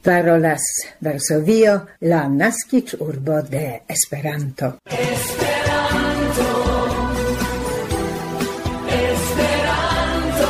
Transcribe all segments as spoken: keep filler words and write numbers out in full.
Parolas Varsovio, la naskiĝurbo de Esperanto. Esperanto, Esperanto,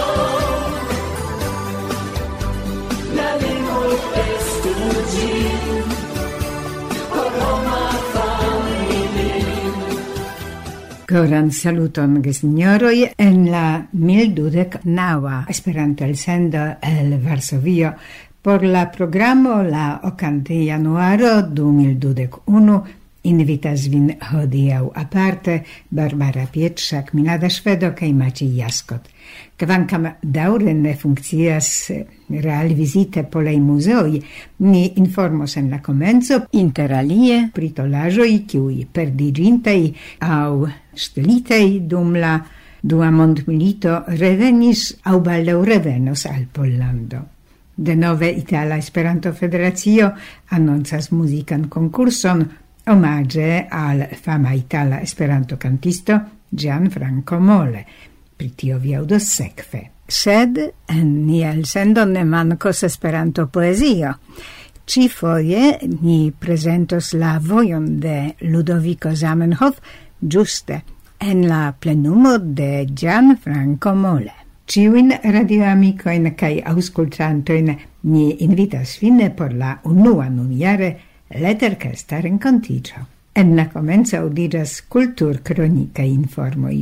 la lingvo estu ĝi por homa familio. Koran saluton, gesignoroj, en la mil dudek naŭa Esperanto elsendo el Varsovio. Por la programo la okante januaro du mil dudek unu invitas vin hodiaŭ aparte Barbara Pietrzak, Milada Szwedo kaj Maciej Jaskot. Kvankam daŭre ne funkcias realvizite polaj muzeoj, ni informos en la komenco interalie pri tolaĵoj kiuj perdiĝintaj aŭ ŝtelitaj dum la dua mondmilito revenis aŭ baldaŭ revenos al Pollando. Denove Itala Esperanto Federacio annoncas musikan konkurson omaĝe al fama itala Esperanto kantisto Gianfranco Mole. Pri tio vi aŭdos sekve. Sed en nia elsendo ne mankos Esperanto poezio. Ĉifoje ni prezentos la vojon de Ludovico Zamenhof ĝuste en la plenumo de Gianfranco Mole. Ciuin radioamikoin kai auskultantoin ni invitas fine por la unua nunjare leterkesta renkontiĝo. En la komenco aŭdiĝas kulturkronikaj informoj.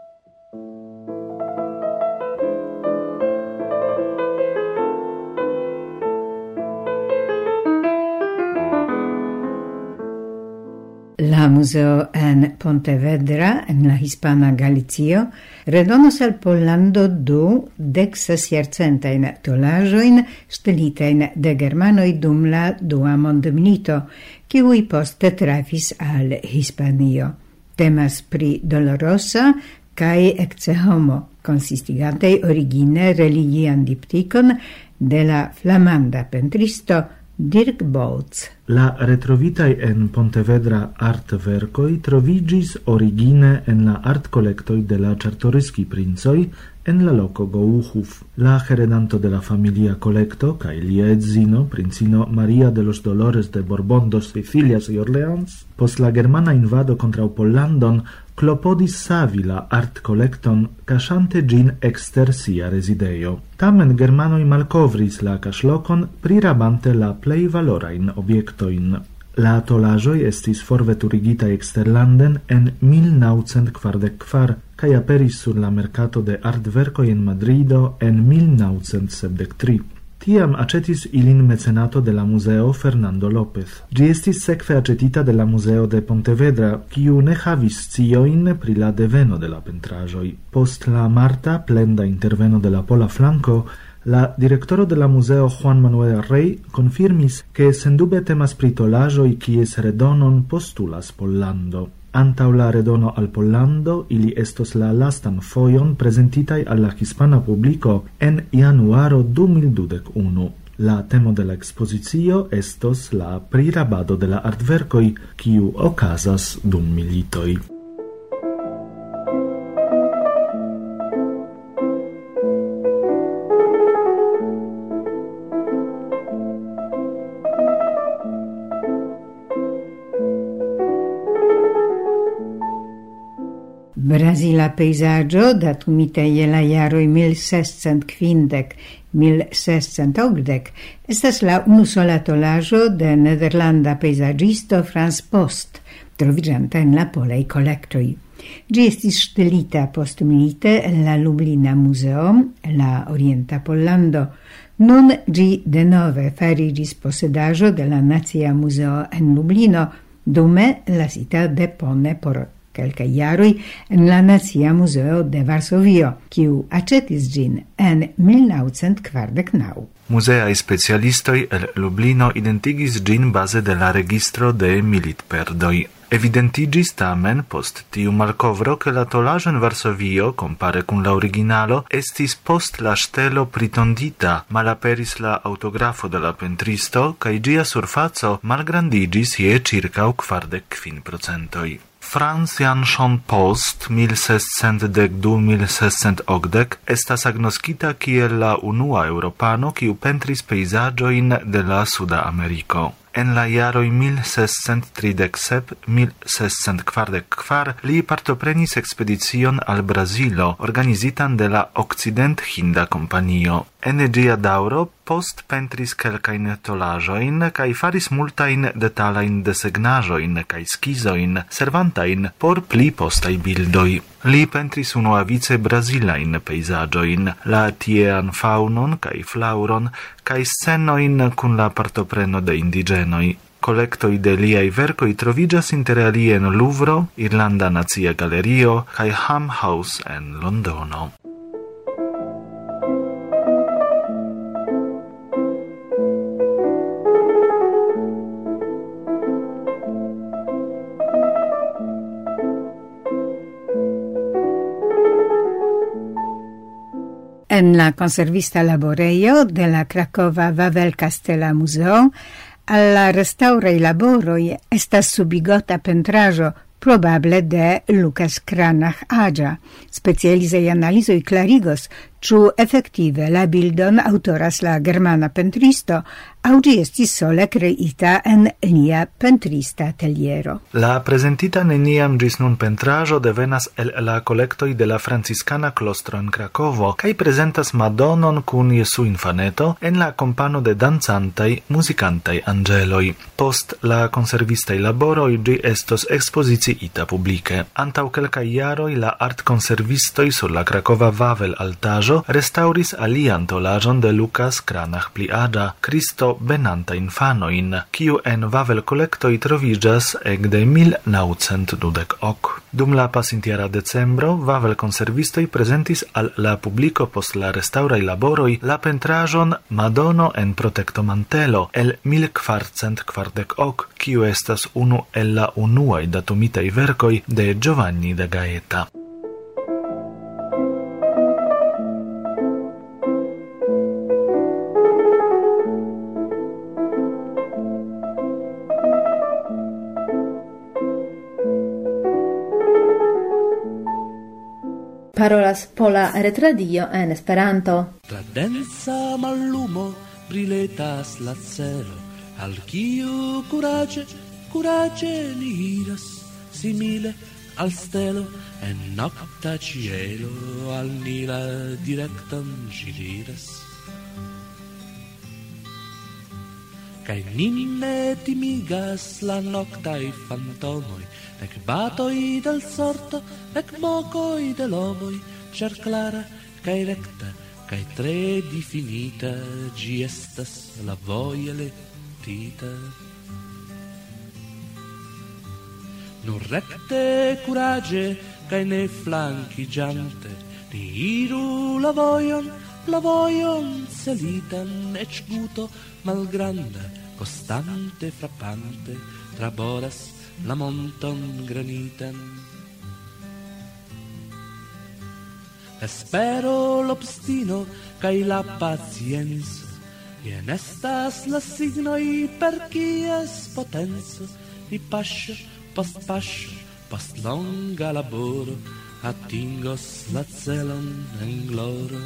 La museo en Pontevedra, en la hispana Galicio, redonos al Pollando du deksesjarcentajn tolaĵojn ŝtelitajn de germanoj dum la dua mondmilito, kiuj poste trafis al Hispanio. Temas pri Dolorosa kaj Ecce Homo, konsistigantej origine religian diptikon de la flamanda pentristo Dirk Bolz. La retrovitaj en Pontevedra artverkoj troviĝis origine en la artkolektoj de la Czartoryskij princoj en la loko Gołuchów. La heredanto de la familia kolekto kaj lia edzino, princino Maria de los Dolores de Borbón dos Sicilias y Orleans, post la germana invado kontraŭ Pollandon, klopodis savi la artkolekton kaŝante ĝin ekster sia rezidejo. Tamen germanoj malkovris la kaŝlokon, prirabante la plej valorajn objektojn. La tolaĵoj estis forveturigitaj eksterlanden en mil naŭcent kvardek kvar kaj aperis sur la merkato de artverkoj en Madrido en mil naŭcent sepdek tri. Tiam acetis ilin mecenato de la museo Fernando López. Ĝi estis sekve acetita de la museo de Pontevedra, kiu ne havis sciojn pri la deveno de la pentraĵoj. Post la marta plenda interveno de la pola flanko, la directoro de la museo Juan Manuel Rey confirmis che sendube temas pri tolaĵoj kies redonon postulas Pollando. Antaŭ la redono al Pollando, ili estos la lastan fojon prezentitaj al la hispana publiko en januaro du mil dudek unu. La temo de la ekspozicio estos la prirabado de la artverkoj, kiu okazas dum militoj. Brazila pejzaĝo datumita je la jaroj mil sescent kvindek mil sescent okdek estas la unusola tolaĵo de nederlanda pejzaĝisto Franz Post, troviĝanta en la polaj kolektoj. Ĝi estis ŝtelita postmilite en la Lublina Muzeo, la Orienta Pollando. Nun ĝi denove fariĝis posedaĵo de la Nacia Muzeo en Lublino, dume lasita depone por kelkaj jaroj en la Nacia Muzeo de Varsovio, kiu aĉetis ĝin en mil naŭcent kvardek naŭ. Muzeaj specialistoj el Lublino identigis ĝin baze de la registro de militperdoj. Evidentiĝis tamen post tiu malkovro ke la tolaĵo en Varsovio, kompare kun la originalo, estis post la ŝtelo pritondita, malaperis la aŭtografo de la pentristo kaj ĝia surfaco malgrandiĝis je ĉirkaŭ kvardek kvin procentoj. Franz Janson post mil sescent dek du mil sescent okdek estas agnoskita kiel la unua europano kiu pentris pejzaĝojn de la Suda Ameriko. En la jaroj mil sescent tridek sep - mil sescent kvardek kvar li partoprenis ekspedicion al Brazilo, organizitan de la Okcident-Hinda Kompanio. En ĝia daŭro post pentris kelkajn tolaĵojn kaj faris multajn detalajn desegnaĵojn kaj skizojn, servantajn por pli postaj bildoj. Li pentris unuavice brazilajn pejzaĝojn, la tiean faŭnon kaj flaŭron kaj scenojn kun la partopreno de indiĝenoj. Kolektoj de liaj verkoj troviĝas inter alie en Louvro, Irlanda Nacia Galerio kaj Ham House en Londono. En la conservista laborejo de la Krakova Wawel-Kastela Muzeo al la restauraj laboroj estas subigota pentraĵo probable de Lucas Cranach Agia. Specializaj analizoj klarigos, ĉu efektive la bildon autoras la germana pentristo aŭ ĝi estis sole kreita en lia pentrista ateliero. La prezentita neniam ĝis nun pentraĵo devenas el la kolektoj de la Franciskana klostro en Krakovo kaj prezentas Madonon kun Jesuinfaneto en la kompano de dancantaj muzikantaj anĝeloj. Post la konservistaj laboroj ĝi estos ekspoziciita publike. Antaŭ kelkaj jaroj la artkonservistoj sur la Krakova Wawel-altaĵo restauris alian tolaĵon de Lucas Cranach pli aĝa, Kristo benanta infanojn, kiu en Wawel-kolektoj troviĝas ekde mil naŭcent dudek ok. Dum la pasintjara decembro, Wawel-konservistoj prezentis al la publiko post la restauraj laboroj la pentraĵon Madono en protektomantelo el mil kvarcent kvardek ok, kiu estas unu el la unuaj datumitaj verkoj de Giovanni da Gaeta. Parolas Pola Retradio en Esperanto. Tra densa mallumo briletas la celo, al kiu kuraĝe, kuraĝe ni iras, simile al stelo en nokta ĉielo, al ni la direkton ĝi diras. Kaj nin ne timigas la noktaj fantomoj, nek batoj del sorto, nek mokoj de lomoj, ĉar klara kaj rekta kaj tre difinita ĝi estas la vojo letita. Nur rekte, kuraĝe kaj ne flankiĝante, ni iru la vojon, la vojon celitan, eĉ guto malgranda, costante frappante, traboras la monton granitan. Espero l'obstino kaj la pacienzo, jen estas la signoj per kies potenco ni paŝo post paŝo, post longa laboro, atingos la celon en gloro.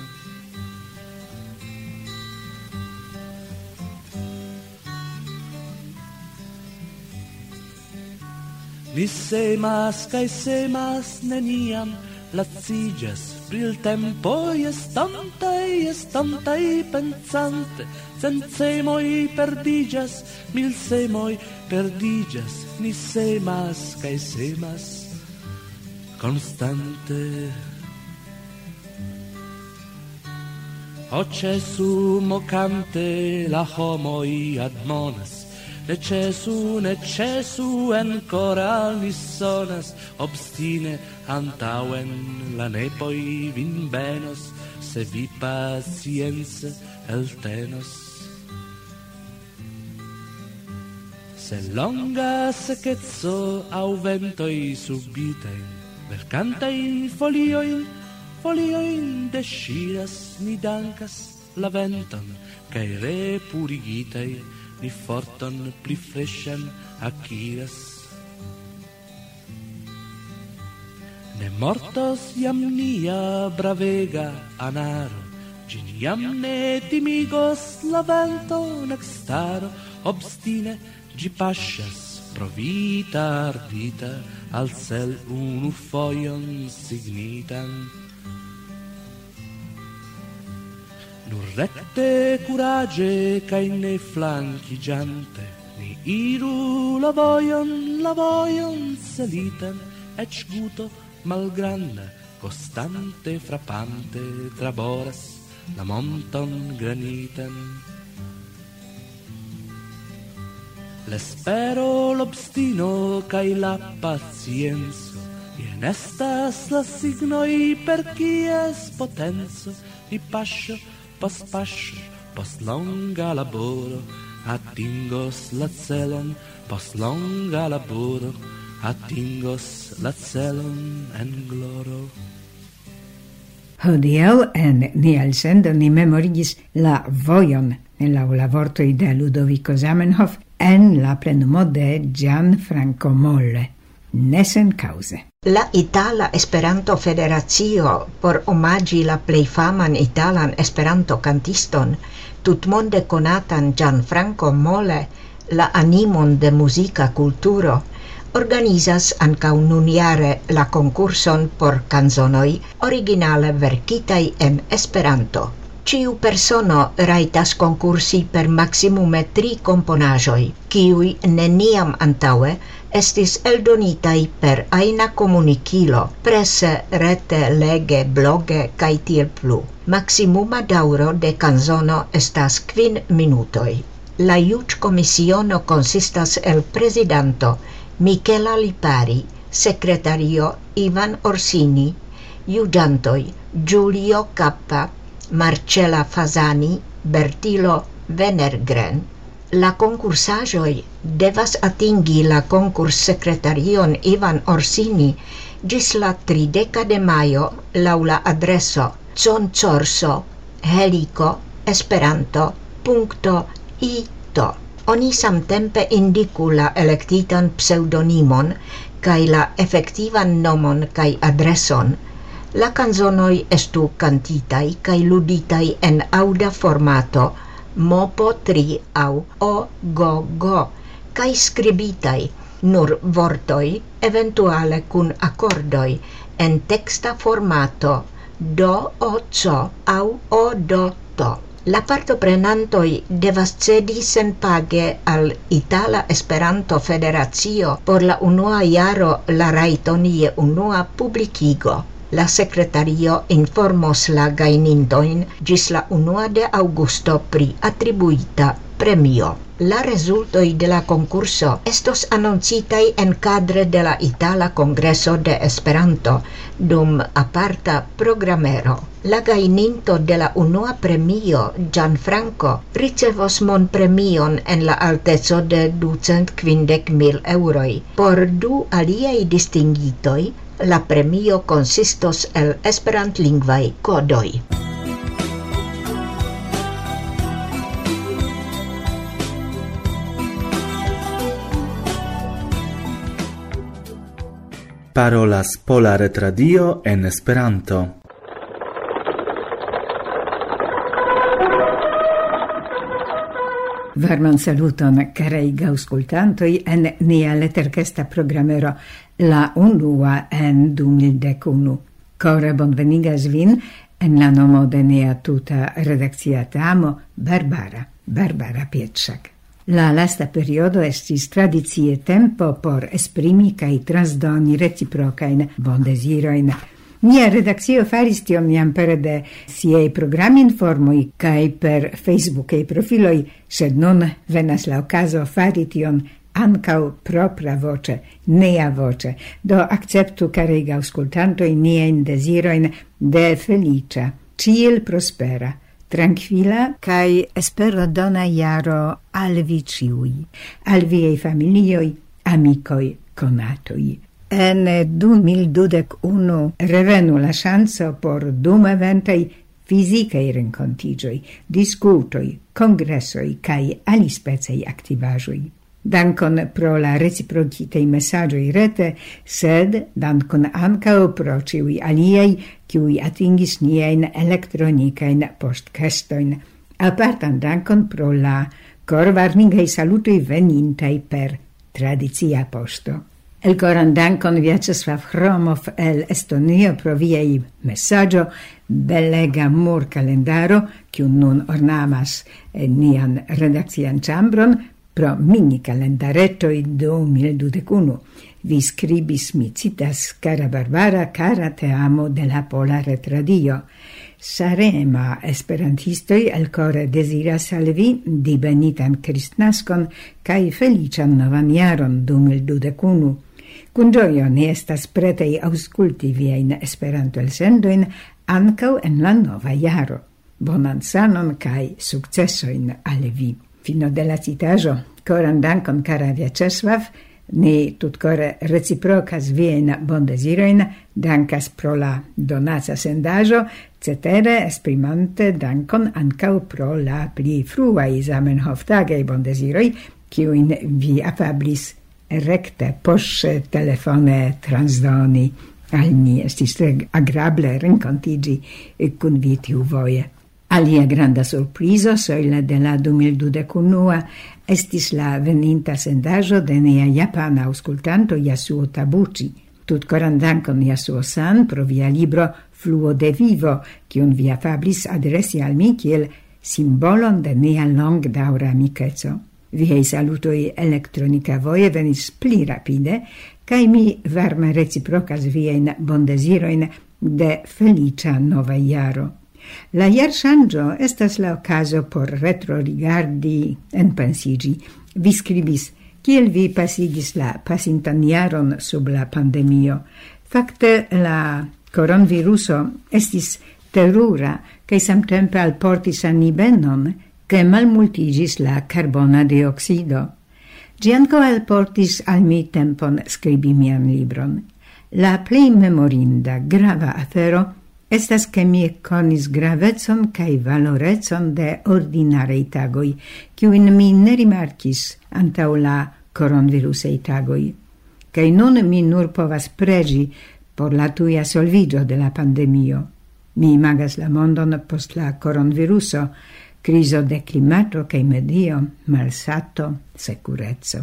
Ni semas kaj semas neniam laciĝas briltempoj estontaj, estontaj pensante, cent semoj perdiĝas, mil semoj perdiĝas, ni semas kaj semas konstante. O ĉesu mokante la homoj admonas, ne cesu, ne cesu, ancora li sonas, obstine antauen la nepoi vin benos, se vi pacience eltenos. Se longa secezzo au ventoi subitein, vercantain folioin, folioin desciras, ni dankas la venton, cae repurigitei, ni forton pli freŝan akiras. Ne mortos jam nia bravega anaro, gin jam ne timigos la vento nec staro, obstine gi pascias pro vita ardita al cel unu foion signitan. Nur recte curage cae ne flanchigiante, ni iru la voion, la voion selitan, ec guto malgranda, costante, frappante, traboras la monton granitan. L'espero, l'obstino, cae la pacienzo, ien estas la signoi per cies potenzo, i pascio post pascio, post longa laboro, atingos la celon, post longa laboro, atingos la celon en gloro. Hodiaŭ en nia elsendo ni memorigis la vojon en la la vortoj de Ludovico Zamenhof en la plenumo de Gianfranco Molle, ne sen cause. La Itala Esperanto Federacio, por omagi la plej faman italan Esperanto kantiston, tutmonde konatan Gianfranco Molle, la animon de muzika kulturo, organizas ankaŭ nunjare la konkurson por kanzonoj originale verkitaj en Esperanto. Ciu persono raitas konkursi per maximume tri komponaĵoj, kiuj neniam antaŭe estis eldonitaj per ajna komunikilo, prese, rete, lege, bloge kaj tiel plu. Maximuma daŭro de kanzono estas kvin minutoj. La juĝkomisiono konsistas el prezidanto Michela Lipari, sekretario Ivan Orsini, juĝantoj Giulio Cappa, Marcella Fasani, Bertilo Venergren. La konkursaĵoj devas atingi la konkurssekretarion Ivan Orsini ĝis la trideka de majo laŭ la adreso concorso helico esperanto punkto it. Oni samtempe indiku la elektitan pseŭdonimon kaj la efektivan nomon kaj adreson. La kanzonoj estu kantitaj kaj luditaj en aŭda formato mopo tri aŭ o go go kaj skribitaj nur vortoj, eventuale kun akordoj, en teksta formato do o co aŭ o do to. La partoprenantoj devas cedi senpage al Itala Esperanto Federacio por la unua jaro la rajton je unua publikigo. La sekretario informos la gajnintojn ĝis la unua de aŭgusto pri atribuita premio. La rezultoj de la konkurso estos anoncitaj enkadre de la Itala Kongreso de Esperanto dum aparta programero. La gajninto de la unua premio, Gianfranco, ricevos monpremion en la alteco de ducent kvindek mil eŭroj. Por du aliaj distingitoj, la premio consistos el esperantlingvaj kodoj. Parolas Pola Retradio en Esperanto. Varman saluton, carei gaŭskultantoj, en nia leterkesta programero La Unua en du mil dek unu. Kore bonvenigas vin en la nomo de nia tuta redakcia teamo Barbara, Barbara Pietrzak. La lasta periodo estis tradicie tempo por esprimi kaj transdoni reciprokajn bondezirojn. Nia redakcio faris tion jam pere de siaj programinformoj kaj per Facebookaj profiloj, sed nun venas la okazo fari tion ankaŭ propra voce, nea voce. Do akceptu, carei aŭskultantoj, niajn dezirojn de feliĉa, ĉiel prospera, tranquila kaj esperodona jaro al vi ĉiuj, al viaj familioj, amikoj, konatoj. En du mil dudek unu revenu la ŝanco por dum eventaj fizikaj renkontiĝoj, diskutoj, kongresoj kaj alispecaj aktivaĵoj. Dankon pro la reciprocitei messagioi rete, sed dankon ancao pro ciui aliei, ciui atingis nien elektronicain postkestoin. Apartan dankon pro la corvarningei salutoi venintei per tradicia posto. El coran dankon Vyacheslav Hromov el Estonio pro viei messaggio, belega mur calendaro, cium nun ornamas nian redaccian chambron, pro mini calendaretoi du mil dudecunu. Vi scribis, mi citas, cara Barbara, cara te amo de la Pola Retradio. Sarema esperantistoi el core desiras al vi dibenitan Kristnaskon cae felician novan jaron du mil dudecunu. Cun gioio ne estas pretei ausculti viein Esperanto elsendoin ancau en la nova jaro. Bonan sanon cae successoin al vi. Fino de la citajo, coran dankon cara Vyacheslav, ne tutcore reciprocas vien bondesiroin, dankas pro la donaca sendajo, cetere esprimante dankon ancau pro la pli fruai Zamenhof-tagei bondesiroi, kiuin vi afablis recte posce telefone transdoni al ni. Estis tre agrable rencontigi cun vi tiu voie. Alia granda surprizo soila de la du mil dudecunua estis la veninta sendajo de nia japana auscultanto Yasuo Tabuchi. Tut coran dankon Yasuo-san pro via libro Fluo de vivo, cium vi afablis adresi al mi kiel simbolon de nia long daura amicezo. Viei salutoi elektronica voie venis pli rapide, cae mi varme reciprocas viein bondesiroin de felicia nova jaro. La jarŝanĝo estas la okazo por retrorigardi, enpensigi. Vi skribis, kiel vi pasigis la pasintan jaron sub la pandemio. Fakte la koronaviruso estis terura, kaj samtempe alportis al ni benon, che malmultigis la carbona dioxido. Gi anco alportis al mi tempon scribi mian libron. La plei memorinda grava afero estas che mi conis gravetson cae valoretson de ordinarei tagoi, ciuin mi ne rimarcis antau la coronavirusei tagoi. Cae nun mi nur povas pregi por la tuia solvigio de la pandemio. Mi imagas la mondon post la coronaviruso, criso de climato cae medio, malsato, securezzo.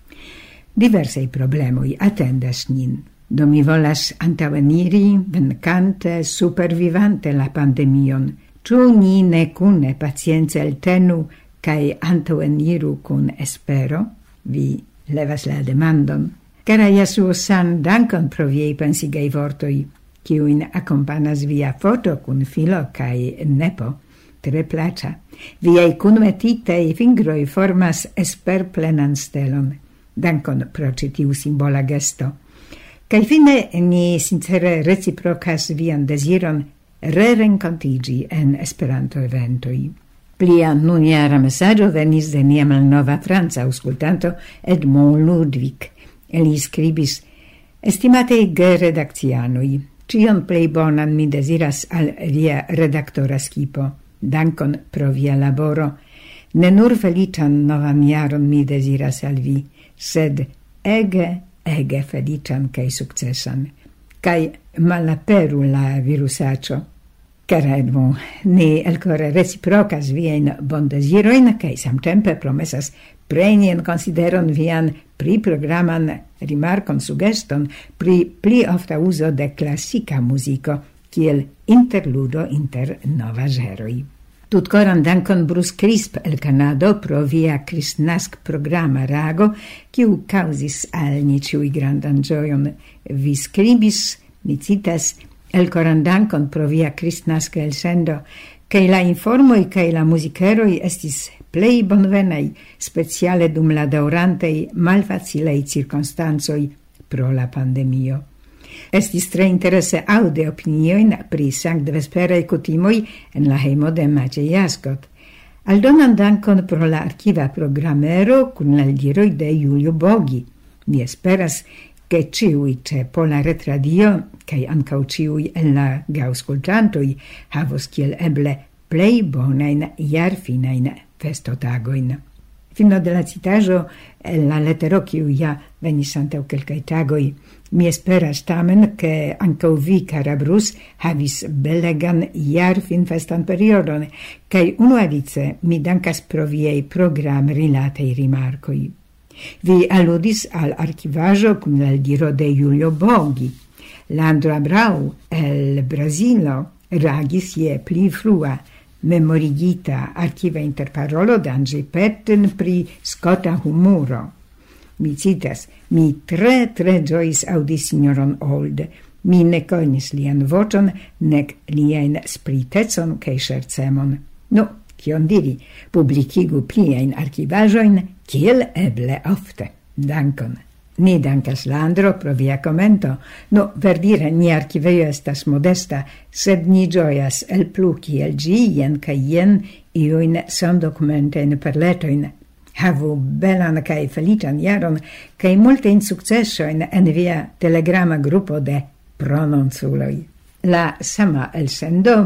Diversei problemoi attendas nin. Do mi volas antaueniri, vencante, supervivante la pandemion. Ciu ni ne cune pacienze eltenu cae antaueniru cun espero? Vi levas la demandon. Cara Yasuo-san, dankon pro viei pensigei vortoi, ciuin accompanas via foto cun filo cae nepo. Tre placa. Viei cunmetitei fingroi formas esper plenan stelon. Dankon pro citiu simbola gesto. Cai fine ni sincere reciprocas vian desiron re-rencontigi en Esperanto eventoi. Plia nuniara messaggio venis de nia malnova Franza auscultanto Edmond Ludwig. Eli scribis, estimatei ge redaccianoi, cion plei bonan mi desiras al via redaktora skipo. Dankon pro via laboro. Ne nur felician novan jaron mi desiras al vi, sed ege, ege felician cae successan. Cae malaperu la virusacio. Cara Edmond, ne elcore reciprocas vien bondesiroin, cae samtempe promesas preni en consideron vian pri programan rimarcon sugeston pri pli ofta uso de classica musico, kiel interludo inter nova žeroi. Tutcoran dankon Bruce Crisp el Canado pro via Kristnask programa rago, kiu causis al ni ciui grandan gioion. Vi scribis, mi citas, el coran dankon pro via Kristnask elsendo, cae la informoi cae la musiceroi estis plei bonvenei, speciale dum la daurantei malfacilei circonstanzoi pro la pandemio. Estis tre interesse aude opinioin pri Sankt Vesperei cutimoi en la hejmo de Maciej Jaskot. Aldonan dankon pro la archiva programero cun la diroi de Julio Bogi. Mi esperas che ciui ce Pola Retradio, cae ancau ciui en la gauscultantoi, havos kiel eble plei bonain jarfinain festotagoin. Fino de la citaĵo el la letero, kiu ja venis antaŭ kelkaj tagoj. Mi esperas tamen, ke ankaŭ vi, kara Brus, havis belegan jarfinfestan periodon, kaj unuavice mi dankas pro viaj program-rilataj rimarkoj. Vi aludis al arkivaĵo kun la eldiro de Julio Bogi. Landro Abrau el Brazilo reagis je pli frua memorigita archiva interparolo de Andrzej Petten pri Scotta humuro. Mi citas, mi tre, tre giois audi signoron Old. Mi ne conis lian vocon, nec liain spritecon cae schercemon. No, cion diri, publicigu pliein archivajoin, kiel eble ofte. Dankon. Ni dankas Landro pro via commento. No, verdire, ni archiveio estas modesta, sed ni gioias el plu kiel gi, jen ca jen, iuin sondocumentein perletoin. Havu belan cae felician jaron, cae multein successoin en via telegrama gruppo de prononculoi. La sama elsendo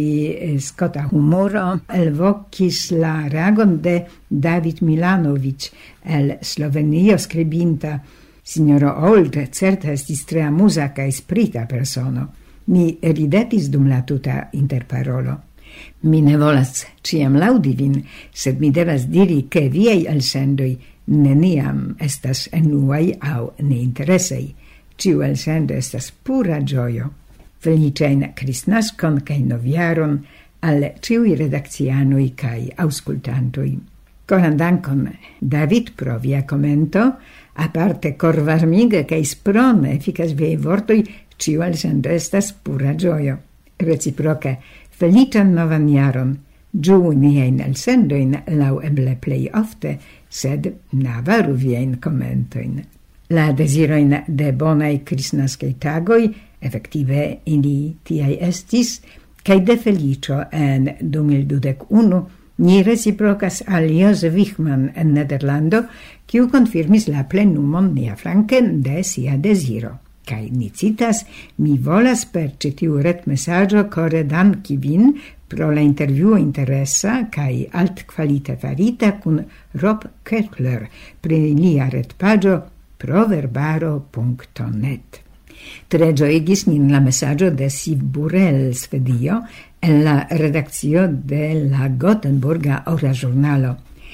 pri Scotta humoro elvocis la reagon de David Milanovic, el Slovenio scribinta. Signoro Old certe estis tre amusa cae sprita persono. Mi ridetis dum la tuta interparolo. Mi ne volas ciam laudi vin, sed mi devas diri che viei elsendoi neniam estas enuai au neinteresei. Ciu elsendo estas pura gioio. Felicein Kristnaskon cae noviaron al ciui redaccianoi cae auscultantoi. Coran dankon, David, pro via commento, aparte corvarmige cae spron efficas viei vortoi, ciu elsendo estas pura gioio. Reciproce, felician novan jaron, giu nien elsendoin lau eble plei ofte, sed navaru vien commentoin. La desiroin de bonai kristnaskei tagoi, effective ili tiai estis, cae de felicio en du mil dudek-unu ni reciprocas al Jose Wichmann en Nederlando, kiu confirmis la plenumon nia flanken de sia desiro. Kai ni citas, mi volas per citiu ret messaggio core danki vin pro la intervjuo interessa kai alt qualite farita kun Rob Keckler pri lia retpagio proverbaro punto net. Tre gioigis nin la messaggio de Siv Burel Svedio en la redaccio de la Gothenburga Ora Giornalo.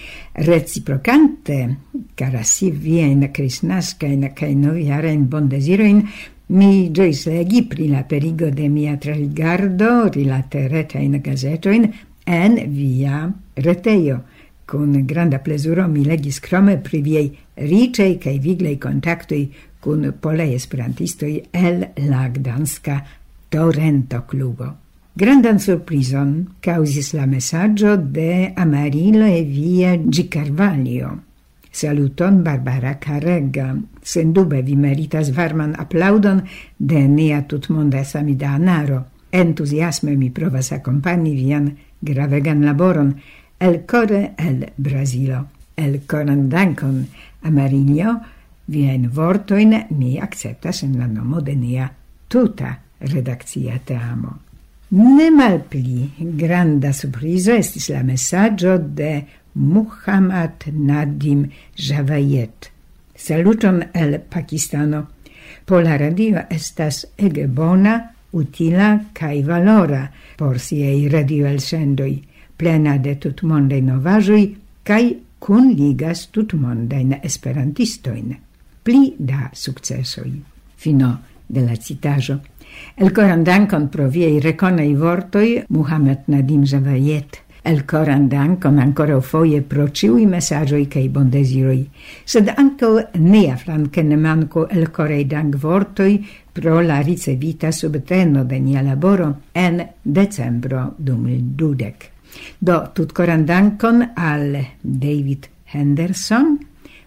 Reciprocante, cara Siv vien kristnaskain cae noviarein bondesiroin, mi giois legi pri la perigo de mia traligardo rilate retein gazetoin en via reteio. Con granda plesuro mi legis crome pri viei ricei cae viglei contactoi kun polei esperantistoi el la Gdanska Torrento Klubo. Grandan surprison causis la messaggio de Amarillo e via G. Carvalho. Saluton, Barbara Carrega. Sendube vi meritas varman applaudon de nia tutmonda samidanaro. Entusiasme mi provas accompagni vian gravegan laboron el core el Brasilo. El coran dankon, Amarillo, vien vortoin mi acceptas en la nomo de nia tuta redaccia teamo. Ne malpli granda surprizo estis la messaggio de Muhammad Nadim Javayet. Saluton el Pakistano. Pola radio estas ege bona, utila cae valora por siei radio elsendoi, plena de tutmondei novajoi, cae kunligas tutmondein esperantistoin. Pli da successoi. Fino de la citajo. El coran dankon pro viei reconei vortoi, Muhammad Nadim Javayet. El coran dankon ancora foje pro ciui messagioi cae bondesiroi. Sed anco nea flanque ne manco el corei dank vortoi pro la ricevita subteno de nia laboro en decembro du mil dudek. Do tut coran dankon al David Henderson,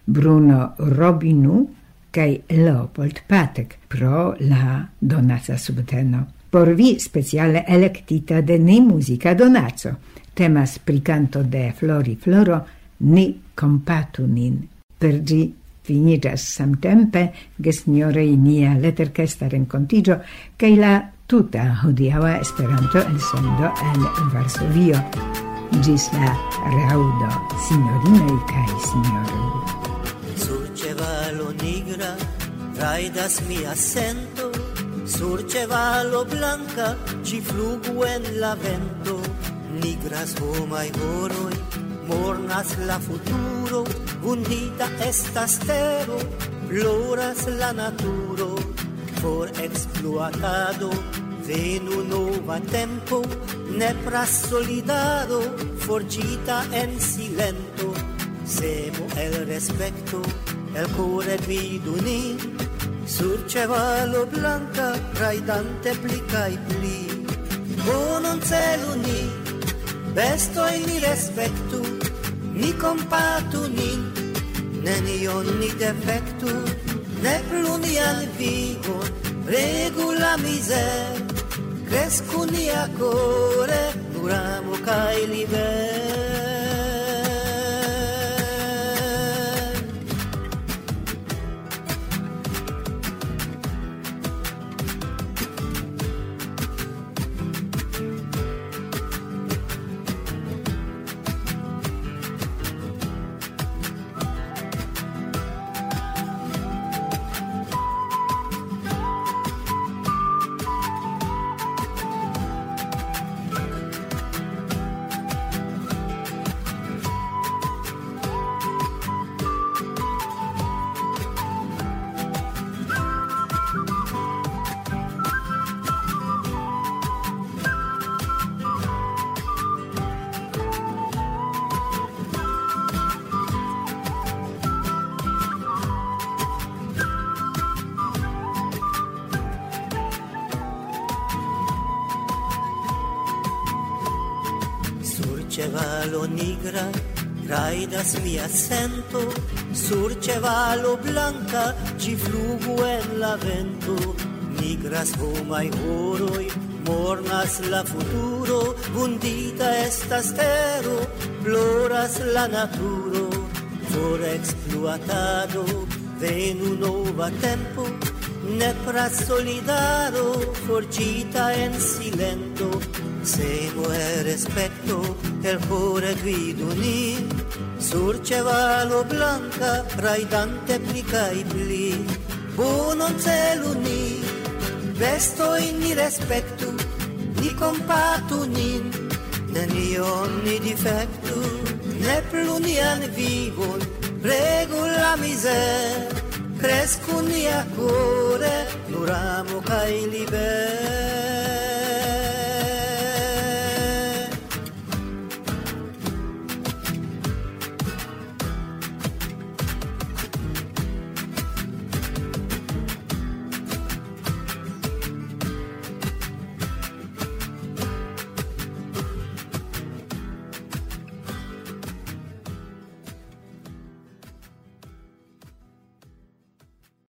Bruno Robinu, cae Leopold Patek pro la donata subteno. Por vi speciale electita de ni musica donaco. Temas pri canto de Flori Floro, ni compatu nin. Per gi finigas samtempe gesniorei nia letterkesta rencontigio cae la tuta hodiaua Esperanto elsendo en Varsovio. gis la raudo, signorinoi cae signoroi. Sur cevalo nigra raidas mia sento, sur cevalo blanca ci flugu en la vento. Nigras homai horoi, mornas la futuro, vundita estas tero, ploras la naturo. For exploatado, venu nova tempo, nepras solidado, forgita en silento. Semo el respecto, el core vidu nin, sur cevalo blanca, raidante pli cae pli. Bonon celu ni, bestoi ni respectu, ni compatu nin, nenion ni defectu, ne plu nian vivon, regu la miser, crescu nia core, duramo cae liber. Cevalo nigra, raidas mia sento, sur cevalo blanca, ci flugu en la vento. Nigras homai horoi, mornas la futuro, vundita estas tero, ploras la naturo. For exploatado, venu nova tempo, nepras solidaro, forgita en silento. Semo e respecto, el core guidu ni, sur cevalo blanca, raidante pli cae pli. Bonon celu ni, bestoi ni respectu, ni compatu nin, nenion ni defectu, ne plu nian vivon, regu la miser, crescu nia core, nur amo cae liber.